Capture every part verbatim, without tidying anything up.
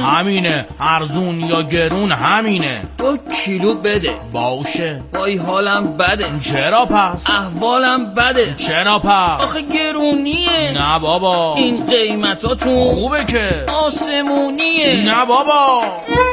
همینه، ارزون یا گرون همینه. دو کیلو بده. باشه. وای حالم بده. چرا پس؟ احوالم بده. چرا پس؟ آخه گرونیه. نه بابا. این قیمتاتون خوبه که. آسمونیه. نه بابا.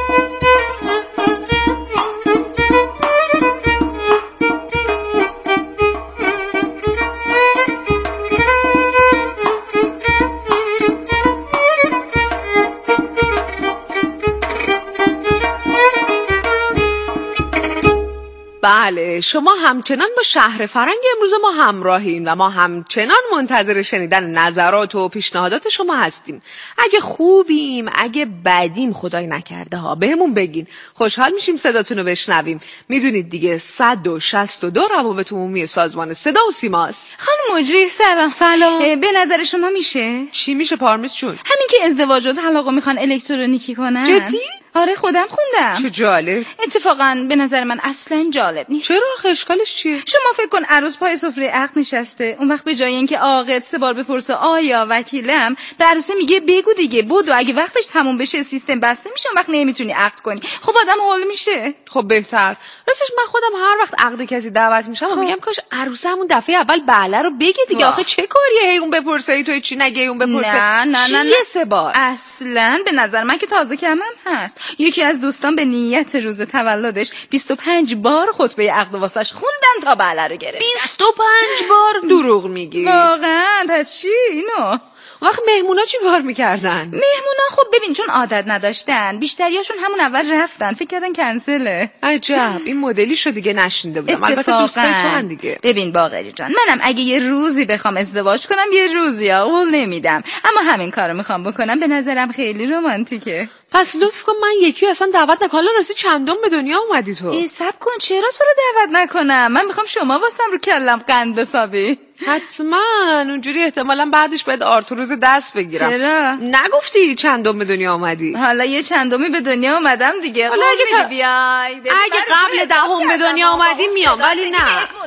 بله، شما همچنان با شهر فرنگ امروز ما همراهین و ما همچنان منتظر شنیدن نظرات و پیشنهادات شما هستیم. اگه خوبیم، اگه بدیم، خدای نکرده ها بهمون بگین. خوشحال میشیم صداتون رو بشنویم. میدونید دیگه صد و شصت و دو روابط عمومی سازمان صدا و سیماست. خانم مجری سلام. سلام. به نظر شما میشه؟ چی میشه پارمیز چون؟ همین که ازدواج و طلاقو میخوان الکترونیکی کنن. جدی؟ آره خودم خوندم. چه جالب. اتفاقا به نظر من اصلا جالب نیست. چرا؟ آخه اشکالش چیه؟ شما فکر کن عروس پای سفره عقد نشسته، اون وقت به جای اینکه عاقد سه بار بپرسه آیا وکیلم، به عروسه میگه بگو دیگه بدو، اگه وقتش تموم بشه سیستم بسته میشه، اون وقت نمیتونی عقد کنی. خب آدم هول میشه. خب بهتر. راستش من خودم هر وقت عقد کسی دعوت میشم خب. میگم کاش عروسمون دفعه اول بله رو بگه دیگه. آخه چه کاریه هی اون بپرسه ای تو چی نگه اون بپرسه. نه نه نه, نه. سه بار اصلا به نظر من که تازه کمم هست. یکی از دوستان به نیت روز تولدش بیست و پنج بار خطبه عقد واسش خوندن تا بله رو گرفت. بیست و پنج بار؟ دروغ میگی واقعا؟ پس چی اینو؟ وقت مهمونا چی کار میکردن؟ مهمونا خب ببین چون عادت نداشتن بیشتریاشون همون اول رفتن، فکر کردن کنسله. عجب، این مدلی شو دیگه نشنیده بودم. البته دوستای تو هن دیگه. ببین باقری جان، منم اگه یه روزی بخوام ازدواج کنم یه روزی اول نمیدم، اما همین کارو میخوام بکنم. به نظرم خیلی رمانتیکه. پس لطف کن من یکی اصلا دعوت نکنم. راستی چندم به دنیا اومدی تو؟ حساب کن چرا تو رو دعوت نکنم؟ من میخوام شما واسم رو کلم قند بسابی. حتما اونجوری احتمالاً بعدش باید آرتوروز دست بگیرم. چرا؟ نگفتی چندم به دنیا اومدی؟ حالا یه چندمی به دنیا اومدم دیگه. حالا اگه تا... بیای اگه قبل دهم به دنیا اومدی میام، ولی نه.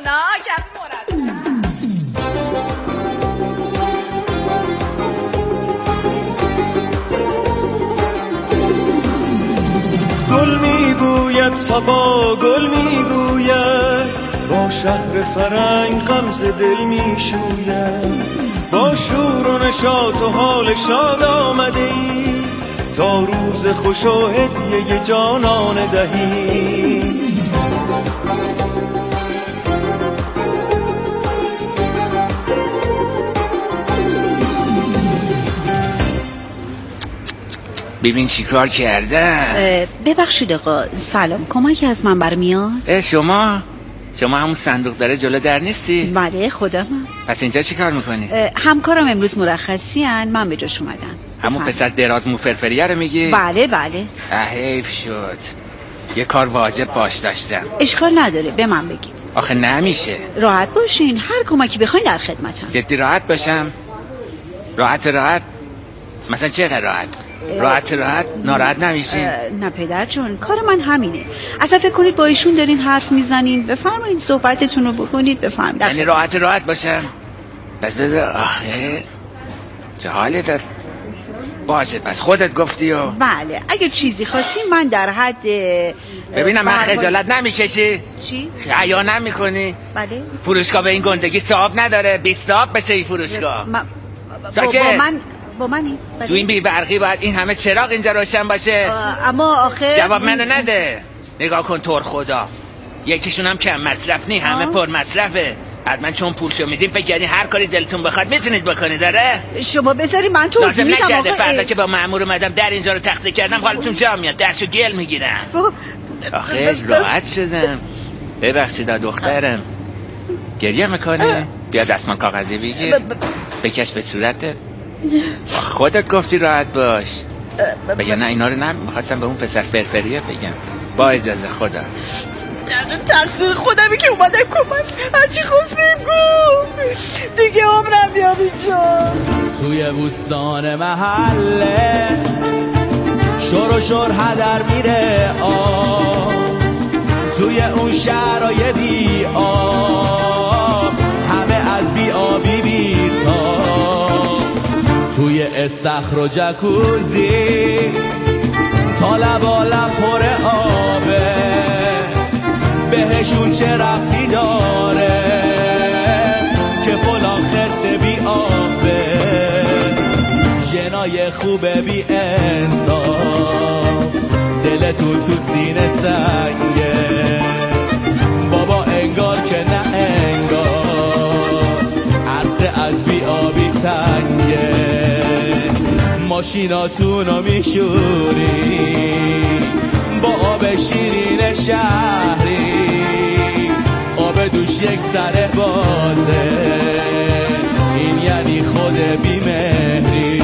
گل میگوید صبا، گل میگوید با شهر فرنگ غمزه دل میشوید. با شور و نشاط و حال شاد آمده ای تا روز خوش و هدیه جانان دهی. ببین چی کار کردن. ببخشید آقا، سلام، کمکی از من برمیاد؟ شما شما همون صندوق داره جلو در نیستی؟ بله خودمم. پس اینجا چی کار میکنی؟ همکارم امروز مرخصی هن، من به جاش اومدم. همون پسر دراز مو فرفریه رو میگی؟ بله بله. حیف شد، یه کار واجب باش داشتم. اشکال نداره، به من بگید. آخه نمیشه. راحت باشین، هر کمکی بخواین در خدمتم. جدی راحت باشم؟ راحت راحت؟ مثلا چقدر راحت؟ راحت راحت ناراحت نمیشین؟ نه پدر جون، کار من همینه. اصلا فکر کنید با ایشون دارین حرف میزنین، بفرمایید صحبتتون رو بکنید، بفرمایید. یعنی راحت راحت باشم؟ بس بذار. آخه چه حالی دار؟ باشه پس خودت گفتی و بله اگه چیزی خواستی من در حد. ببینم من خجالت نمیکشی؟ چی؟ حیا نمیکنی؟ بله. فروشگاه به این گندگی صاحب نداره، بیست صاحب بشه این فروشگاه. من با, با من با منی؟ تو این بی برقی باید این همه چراغ اینجا روشن باشه. اما آخه جواب منو نده. نگاه کن طور خدا، یکیشون هم کم مصرف نی، همه پر مصرفه. حتما چون پولشو میدیم فکر کردین هر کاری دلتون بخواد میتونید بکنید. داره شما بذاری من توضیح میدم. لازم نکرده فردا که با مأمور اومدم در اینجا رو تخته کردم حالتون جا میاد، درشو گل میگیرم. آخه راحت شدم. ببخشید دخترم، گریه میکنی؟ بیا دستمان کاغذی بگیر بکش به صورتت. خودت گفتی راحت باش. بگم نه اینا رو نمیخواستم به اون پسر فرفریه بگم. با اجازه خدا. تقصیر خودمی که اومدم کمک. هرچی خوست بگو دیگه عمرم بیام اینجا. توی بوستان محله شور و شور هدر میره آه، توی اون شهرهای بی آب همه از بی آبی بی تا، توی استخر و جکوزی حالا بالا پر آبه بهشون چه ربطی داره که فلان خط بی آبه جنای خوبه بی انصاف دلتون تو سینه سنگه بابا انگار که نه انگار عرصه از بی آبی تنگه ماشیناتونو میشوری با آب شیرین شهری آب دوش یک سر بازه این یعنی خود بیمهری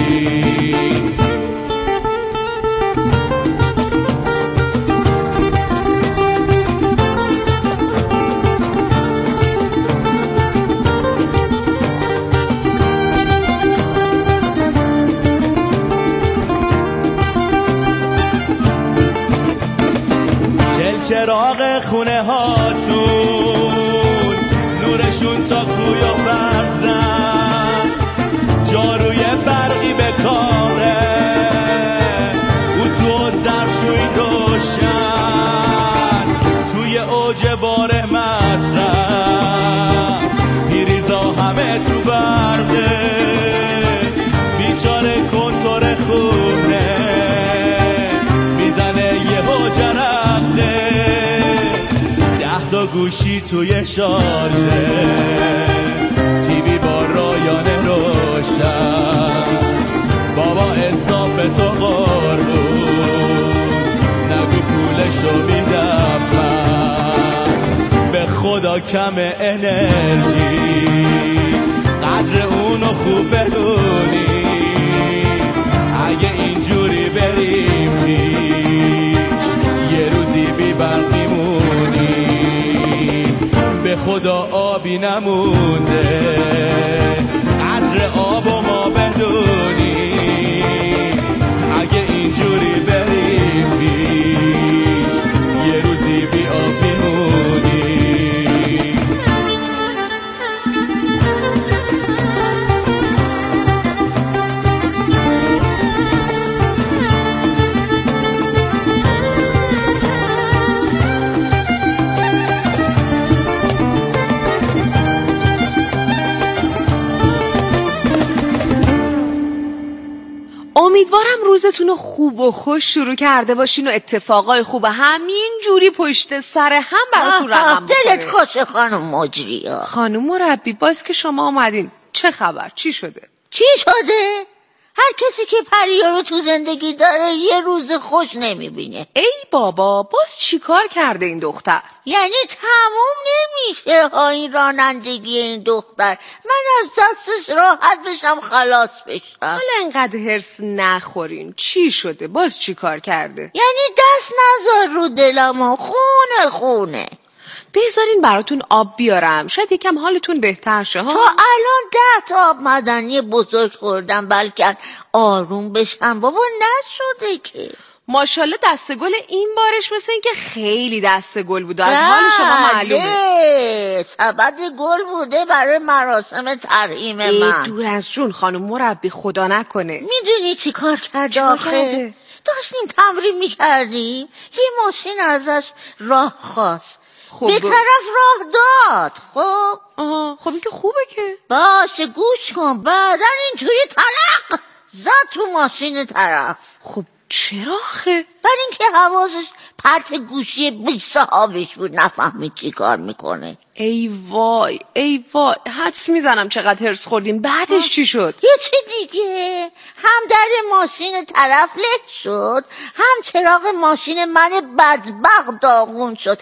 چراغ خونه هاتون نورشون تا کوی و برزن جاروی برقی به کاره او تو ظرفشویی روشن توی اوج بار مصرف پیریزا همه تو برده بیچاره کنتور خونه میزنه یه جرقده تا گوشی توی شارژه تیوی با رایانه روشن بابا انصاف تو قربون نگو پولشو میدم من به خدا کم انرژی قدر اونو خوب بدونی اگه اینجوری بریم پیش یه روزی بی برق میمونی به خدا آبی نمونده قدر آب و ما بدونی اگه اینجوری بریم پیش یه روزی بی آب میمونی امیدوارم روزتون خوب و خوش شروع کرده باشین و اتفاقای خوب همین جوری پشت سر هم براتون رقم بخوره. دلت خوشه خانم مجریا. خانم مربی باز که شما اومدین چه خبر؟ چی شده؟ چی شده؟ هر کسی که پریا رو تو زندگی داره یه روز خوش نمیبینه. ای بابا باز چی کار کرده این دختر؟ یعنی تموم نمیشه ها این رانندگی این دختر. من از دستش راحت بشم خلاص بشم. حالا انقدر هرس نخورین. چی شده؟ باز چی کار کرده؟ یعنی دست نذار رو دلم و خونه خونه. بذارین براتون آب بیارم شاید یکم حالتون بهتر شه ها. تا الان ده تا آب معدنی بزرگ خوردم بلکه آروم بشم بابا نشده که. ماشاءالله دست گل این بارش مثل این که خیلی دست گل بوده از حال شما معلومه. سبد گل بوده برای مراسم ترحیم من. دور از جون خانم مربی خدا نکنه. میدونی چی کار کرد آخه؟ داشتیم تمرین میکردیم یه ماشین ازش راه خواست خب به طرف راه داد. خب آها خب این که خوبه که باشه گوش کن. بعدن اینجوری طلق زد تو ماشین طرف. خب چرا آخه؟ برای اینکه حواسش پرت گوشی بی صاحبش بود نفهمید چی کار میکنه. ای وای ای وای حدس میزنم چقدر هرس خوردیم. بعدش چی شد؟ یه چی دیگه هم در ماشین طرف لک شد هم چراغ ماشین من بدبخت داغون شد.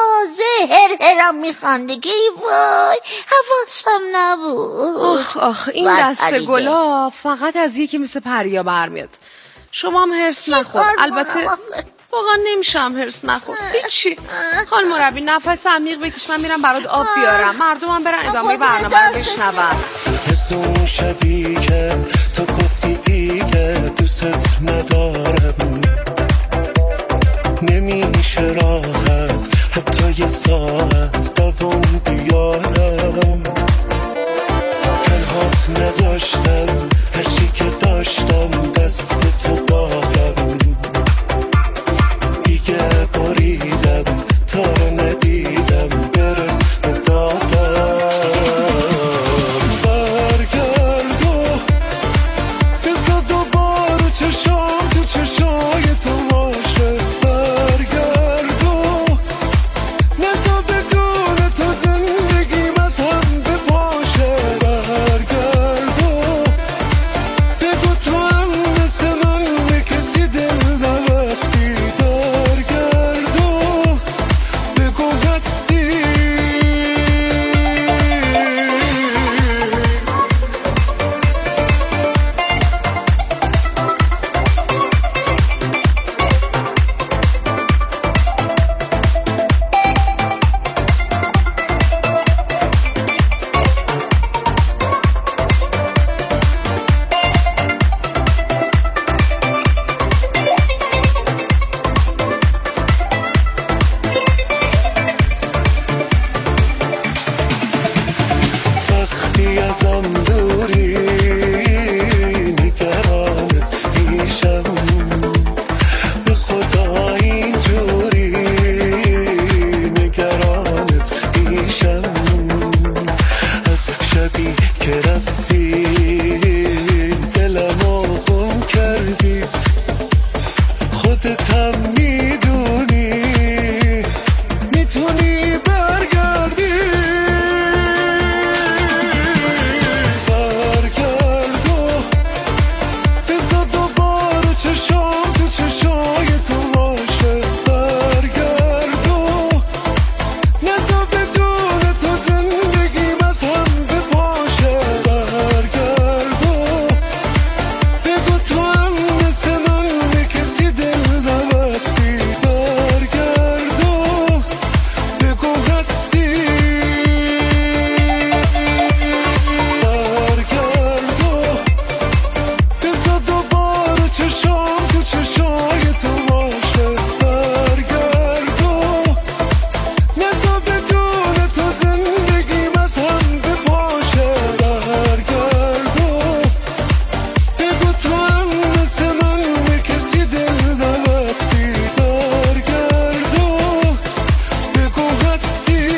تازه هر هرم میخنده که ای وای حواسم نبود. آخ آخ این دست گلا فقط از یکی مثل پریا برمیاد. شما هم هرس نخور. البته واقعا نمیشم هرس نخور. هیچی. خانم مربی نفس عمیق بکش من میرم برات آب بیارم. مردم هم برن ادامه برنامه رو بشنون. حس اون شبی که تو گفتی دیگه دوست ندارم نمیشه راحت حتی یه ساعت دوام بیارم. تنهات نذاشتم هرچی که داشتم دست تو دادم خودتم میدونی میتونی برگردی برگرد و بذار دوباره چشام تو چشای تو باشه برگرد و نذار بدون تو زندگیم از هم بپاشه برگرد و بگو تو هم مثل من به کسی دل نبستی برگرد و بگو هستی برگرد و بذار دوباره چشام تو چشای تو باشه برگرد و نذار بدون تو زندگیم از هم بپاشه برگرد و بگو تو هم مثل من به کسی دل نبستی برگرد و بگو هستی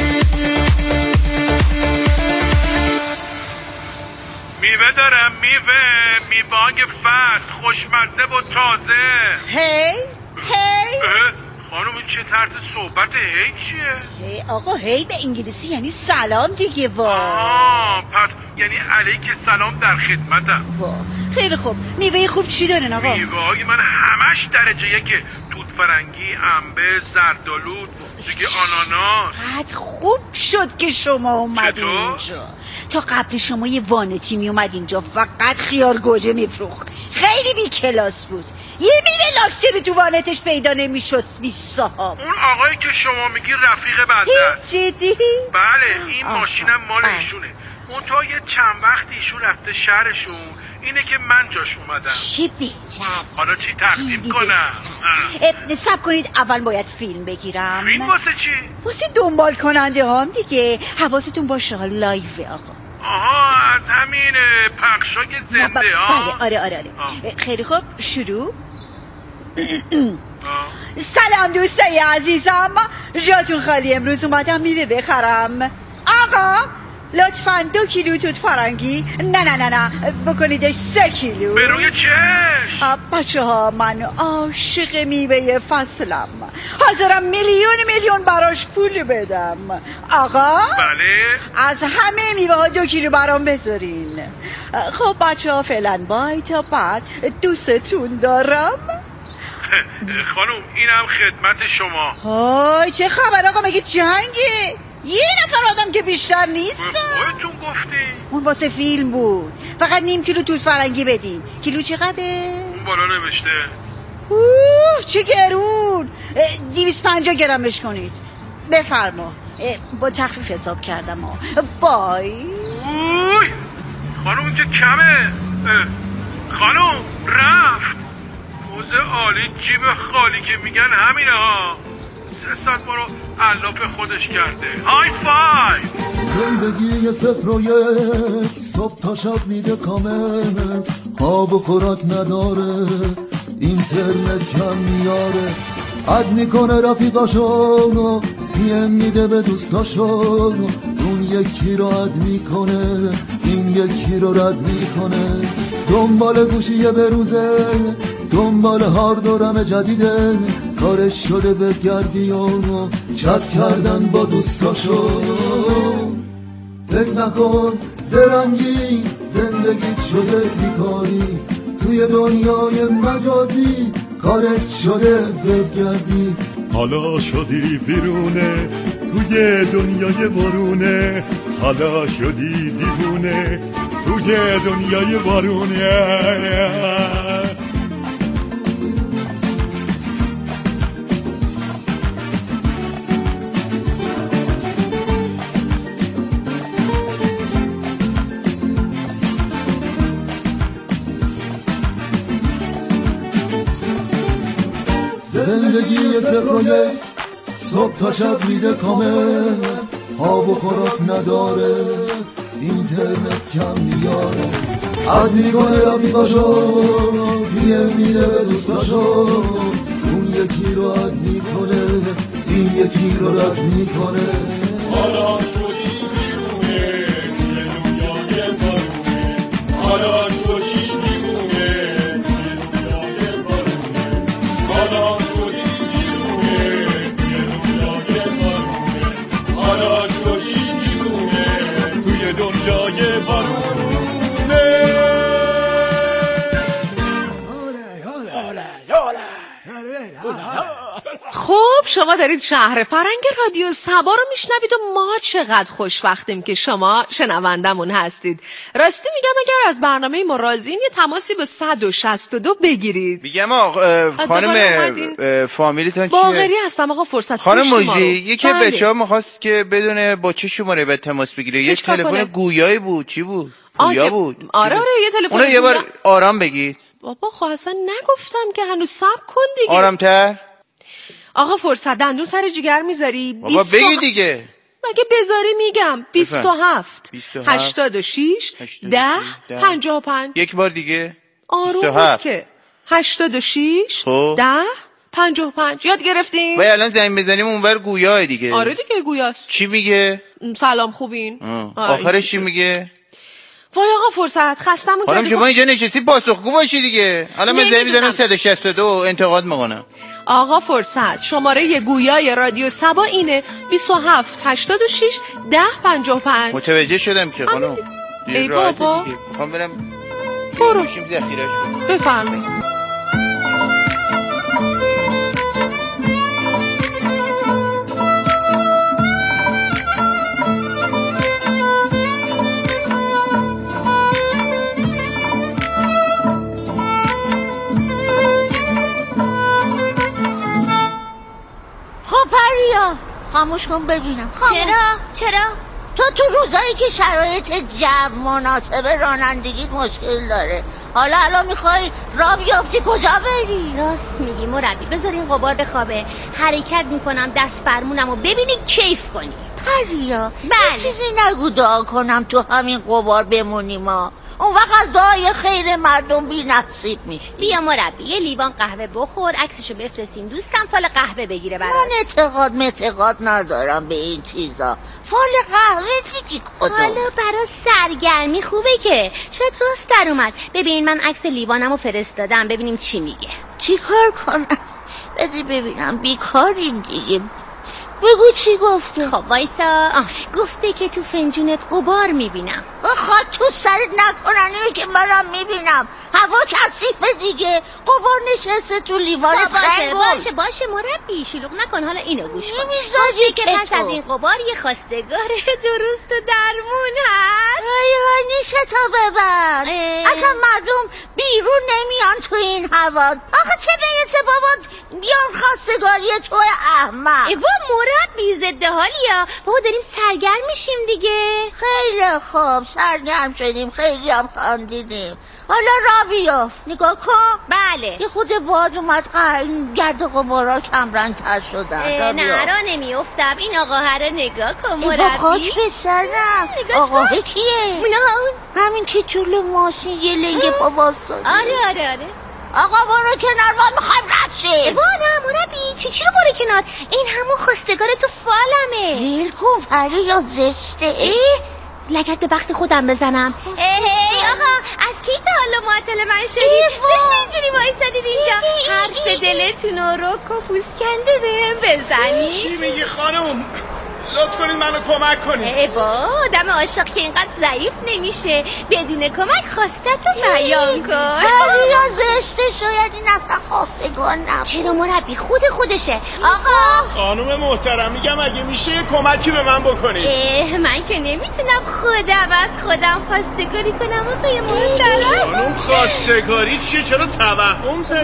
میوه دارم میوه میوه‌های فصل خوشمزه و تازه. هی هی اه، خانم این چه طرز صحبت هی چیه؟ هی آقا هی به انگلیسی یعنی سلام دیگه. وا آه پس یعنی علیک سلام در خدمتم. وا خیلی خوب. میوه خوب چی دارین آقا؟ میوه‌های من همش درجه یکه. توت فرنگی، انبه، زردآلو، دیگه آناناس. قد خوب شد که شما اومدین چطور؟ اینجا. تا قبل شما یه وانتی می اومد اینجا فقط خیار گوجه میفروخت. خیلی بی کلاس بود. یه میوه لاکچری تو وانتش پیدا نمیشد بی صاحب. اون آقایی که شما میگی رفیق بنده است. جدی؟ بله این آه. ماشینم مال آه. ایشونه. اون تا یه چند وقت ایشون رفته شهرشون، اینه که من جاش اومدم. چه بهتر. حالا چی تقدیم خیلی کنم؟ بهتر. سب کنید اول باید فیلم بگیرم. فیلم واسه چی؟ واسه دنبال کننده هم دیگه. حواستون باشه ها لایوه آقا. آها از همین پخشای زنده ب- ها. بله آره آره آره. آه. خیلی خوب شروع. آه. سلام دوستای عزیزم، جاتون خالی. امروز اومدم میوه بخرم. آقا لطفاً دو کیلو توت فرنگی، نه نه نه نه بکنیدش سه کیلو. به روی چشم. بچه ها من عاشق میوه فصلم، حاضرم میلیون میلیون براش پول بدم. آقا بله از همه میوه ها دو کیلو برام بذارین. خب بچه ها فعلا بای تا بعد، دوستتون دارم. خانم اینم خدمت شما. های چه خبر آقا، مگه جنگه؟ یه نفر آدم که بیشتر نیستم. خودتون گفتی اون واسه فیلم بود. فقط نیم کیلو توت فرنگی بدین. کیلو چقدره؟ اون بالا نوشته. اوه چه گرون. دیویس پنجاه گرمش کنید. بفرما. با تخفیف حساب کردم ها. بای. اوی خانم که کمه. اه، خانم رفت. موزه عالی جیب خالی که میگن همینه ها. سه ساعت ما رو علاف خودش کرده. های فای. زندگی یه صفر و یک، صبح تا شب میده کامل، خواب و خوراک نداره، اینترنت کم میاره، اد میکنه رفیقاشونو، پیم میده به دوستاشونو، اون یکی رو اد میکنه این یکی رو رد میکنه، دنبال گوشیه بروزه، دنبال هاردورم جدیده، کارش شده بگردی و چت کردن با دوستاشو. فکر نکن زرنگی زندگیت شده بیکاری، توی دنیای مجازی کارت شده بگردی، حالا شدی بیرونه توی دنیای بارونه، حالا شدی دیوونه توی دنیای بارونه. زندگی صفر و یک، صبح تا شب میده کامل، خواب و خوراک نداره، اینترنت کم میاره، عد میکنه رفیقاشو، پیم میده به دوستاشو، اون یکی رو عد میکنه این یکی رو رد میکنه. حالا شدی بیرونه توی دنیای بارونه، حالا شدی بیرونه توی دنیای بارونه، حالا شدی دیوونه توی دنیای بارونه حالا شدی دیوونه توی دنیای بارونه خب شما دارید شهر فرنگ رادیو سبا رو میشنوید و ما چقدر خوشبختیم که شما شنوندمون هستید. راستی میگم اگر از برنامه ما راضین یه تماسی به صد و شصت و دو بگیرید. میگم آقا خانم فامیلیتون چیه؟ باقری هستم آقا فرصت خانم موجی یکی بله. بچه‌ها می‌خواست که بدونه با چه شماره به تماس بگیره. یک تلفن گویایی بود. چی بود؟ گویا بود. آره آره یه تلفن. اونو یه بار آرام بگید. بابا خب اصلا نگفتم که هنوز صبر کن دیگه. آرام‌تر. آقا فرصت دندون سر جگر میذاری؟ بابا بگی دیگه. مگه بذاری میگم بیست و هفت هشتاد و شش ده پنجاه و پنج. یک بار دیگه. آروم بود که هشتاد و شش ده پنجاه و پنج. یاد گرفتین؟ وای الان زنگ بزنیم اونور گویاه دیگه. آره دیگه گویاست. چی میگه؟ سلام خوبین؟ آخرش چی میگه؟ وای آقا فرصت خستمون کردی. شما اینجا نشستی پاسخگو باشی دیگه. الان من زنگ میزنم صد و شصت و دو انتقاد میکنم. آقا فرصت شماره ی گویای رادیو سبا اینه بیست و هفت هشتاد و شش ده پنجاه و پنج. متوجه شدم که خانم. ای بابا میخوام برم برو گوشیم ذخیره شد. بفرمایید. پریا خاموش کن ببینم. چرا؟ چرا؟ تو تو روزایی که شرایط جو مناسب رانندگی مشکل داره حالا الان میخوای راه بیافتی کجا بری؟ راست میگی مربی بذار این غبار بخوابه حرکت میکنم دست فرمونم و ببینی کیف کنی. پریا بله. چیزی نگو دعا کنم تو همین غبار بمونیم ما اون وقت از دعای خیر مردم بی نصیب میشی. بیا مربی یه لیوان قهوه بخور عکسشو بفرستیم دوستم فال قهوه بگیره براش. من اعتقاد متقاد ندارم به این چیزا. فال قهوه دیگه کدوم؟ حالا برای سرگرمی خوبه که شاید راست در اومد. ببین من عکس لیوانمو فرستادم ببینیم چی میگه. چی کار کنم؟ بذار ببینم بیکاریم دیگه. بگو چی گفته؟ خب وایسا. گفته که تو فنجونت غبار میبینم. بخواد تو سرت نکنن اینو که منم میبینم. هوا کثیفه دیگه. غبار نشسته تو لیوانت. باشه باشه باشه مربی شلوغ نکن. حالا اینو گوش کن. نمیذاری که پس از این غبار یه خواستگار درست و درمون هست. آیا نیشه تو ببر. اصلا مردم بیرون نمیان تو این هوا. آخه چه برسه بابا بیان خواستگاری تو احمق. ایوا مربی ضد حالیا. بابا داریم سرگرم میشیم دیگه. خیلی خوب سرگرم شدیم خیلی هم خندیدیم. حالا را بیافت نگاه کن. بله یه خود باد اومد گرد غبارا کم رنگ تر شدن. نه را نمیافتم. این آقا هره نگاه کن مربی. ایوا خاک بسرم. آقا کیه؟ اونا اون همین که جلو ماشین یه لنگه پا باستاده. آره آره آره. آقا برو کنار ما میخوایم رد شیم. وا نه مربی چی چی رو برو کنار؟ این همون خواستگار تو فالمه. ویل کن پریا زشته. ای لگت به بخت خودم بزنم. ای هی آقا از کی تا حالا معطل من شدید؟ زشته اینجوری وایسادید اینجا حرف دلتون رو رک و پوست کنده بهم بزنید. چی میگی خانم؟ لطف کنید منو کمک کنید. ای با آدم عاشق که اینقدر ضعیف نمیشه بدون کمک خواستتو بیان کن. پریا زشته شاید این اصلا خواستگار نبود. چرا مربی خود خودشه. آقا خانم محترم میگم اگه میشه یه کمکی به من بکنید. اه من که نمیتونم خودم از خودم خواستگاری کنم آقای محترم. خانم خواستگاری چیه؟ چرا توهم زدی؟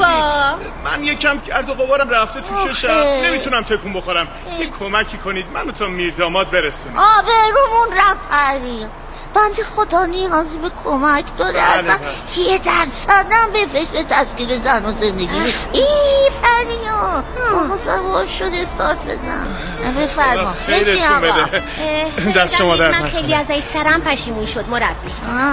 من یکم گرد و غبارم رفته تو چشم نمیتونم تکون بخورم. یه کمکی کنید منو تا میرداماد برسونید. آبرومون رفت پریا. بنده خدا نیازی به کمک داره. اصلا یه درصدم به فکر تشکیل زن و زندگی. ای پریا آقا سوار شد استارت بزن. بفرما خیرتون بده. دست شما در من خیلی ازش سرم پشیمون شد مربی.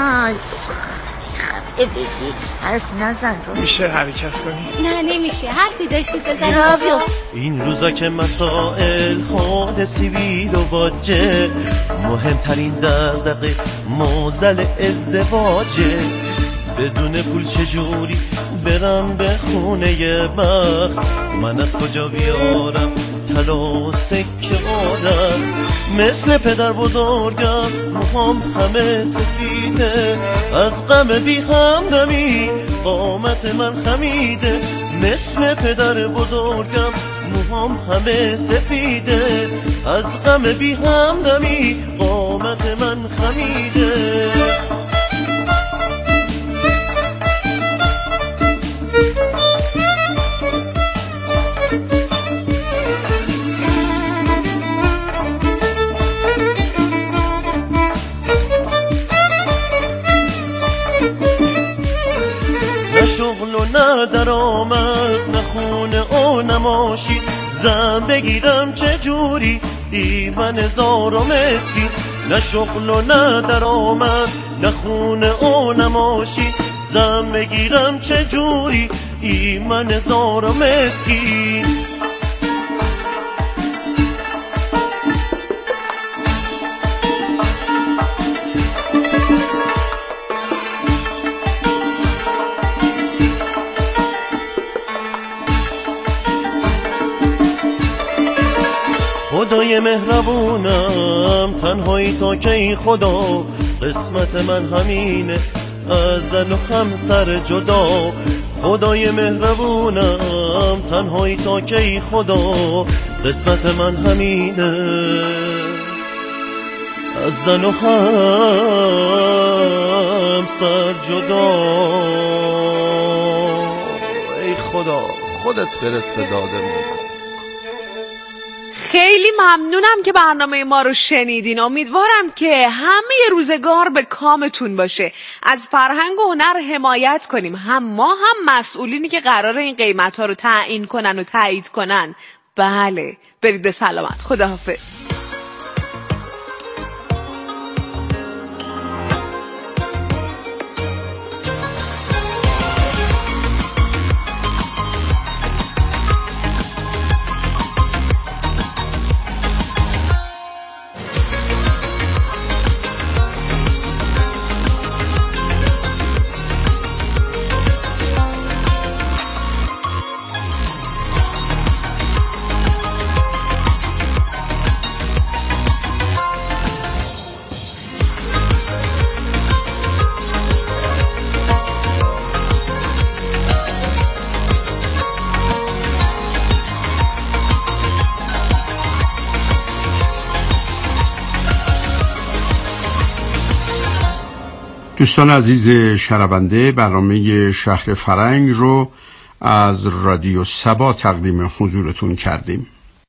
خفه بشی حرف نزن رو. میشه حرکت کنی؟ نه نمیشه حرفی داشتی بزنی. این روزا که مسائل حادثی بید و باجه مهمترین دغدغه موزل ازدواجه بدون پول چجوری برم به خونه بخت؟ من از کجا بیارم طلا و سکه آدم؟ مثل پدر بزرگم موهام همه سفیده، از غم بی همدمی قامت من خمیده. مثل پدر بزرگم موهام همه سفیده، از غم بی همدمی قامت من خمیده. نه شغل و نه درآمد، نه خونه و نه ماشین، زن بگیرم چه جوری دیوان زار و مسکین. نه شغل و نه درآمد، نه خونه و نه ماشین، زن بگیرم چه جوری ایمن زار و مسکین. خدای مهربونم تنهایی تا کی خدا، قسمت من همینه از زن و همسر جدا. خدای مهربونم تنهایی تا کی خدا، قسمت من همینه از زن و همسر جدا. ای خدا خودت برس به دادمون. خیلی ممنونم که برنامه ما رو شنیدین. امیدوارم که همه روزگار به کامتون باشه. از فرهنگ و هنر حمایت کنیم، هم ما هم مسئولینی که قراره این قیمت ها رو تعیین کنن و تایید کنن. بله، برید به سلامت. خداحافظ. دوستان عزیز شنونده، برنامه شهر فرنگ رو از رادیو سبا تقدیم حضورتون کردیم.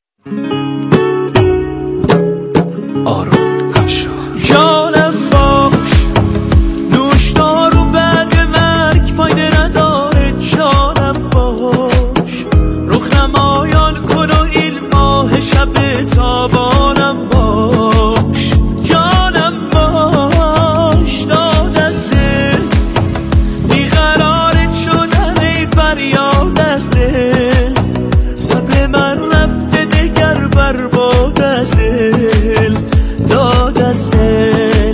آرون افشار جانم باش، نوشدارو بعد مرگ فایده نداره. جانم باش، رخ نمایان کن و این ماه شب تابانم باش. جانم باش، داد از دل بیقرارت شدم، ای فریاد از دل. صبر من رفته دگر برباد از دل، داد از دل.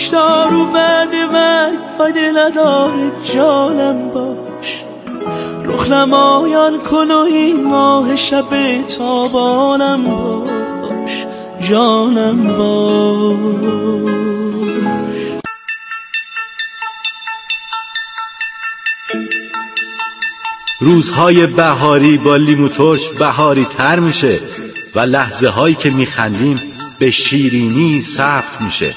کشتار و بعد مرگ فایده نداره جانم باش، رخ نمایان کن و این ماه شب تابانم باش، جانم باش. روزهای بهاری با لیمو ترش بهاری تر میشه و لحظه هایی که میخندیم به شیرینی ثبت میشه.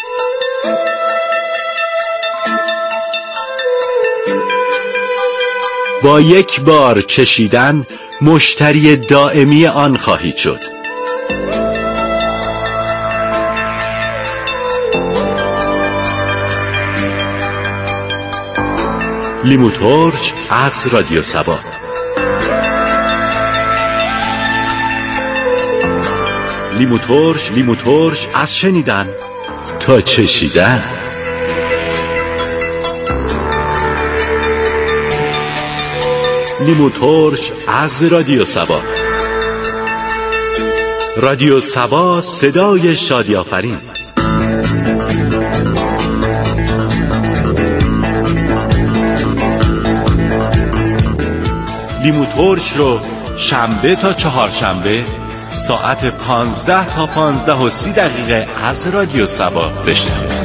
با یک بار چشیدن مشتری دائمی آن خواهید شد. لیمو ترش از رادیو سبا. لیمو ترش، لیمو ترش از شنیدن تا چشیدن. لیمو ترش از رادیو سبا. رادیو سبا، صدای شادی آفرین. لیمو ترش رو شنبه تا چهارشنبه ساعت پانزده تا پانزده و سی دقیقه از رادیو سبا بشنوید.